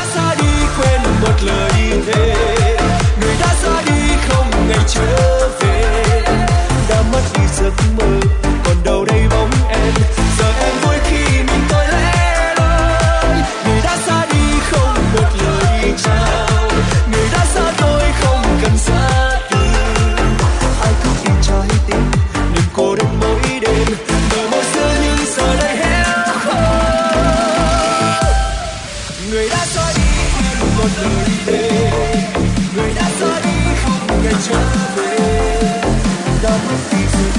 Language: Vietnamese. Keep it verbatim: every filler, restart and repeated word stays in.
đã xa đi quên một lời thề, người đã xa đi không ngày trở về, đã mất đi giấc mơ còn đâu đây bóng em, giờ em vui khi mình tôi lẻ loi, người đã xa đi không một lời chào, người đã xa tôi không cần xa từ, ai cướp đi trái tim niềm cô đơn mỗi đêm, bờ môi xưa nhưng giờ đây héo khô, người đã xa đi quên một lời thề, người đã xa đi không ngày trở về, đã mất đi rồi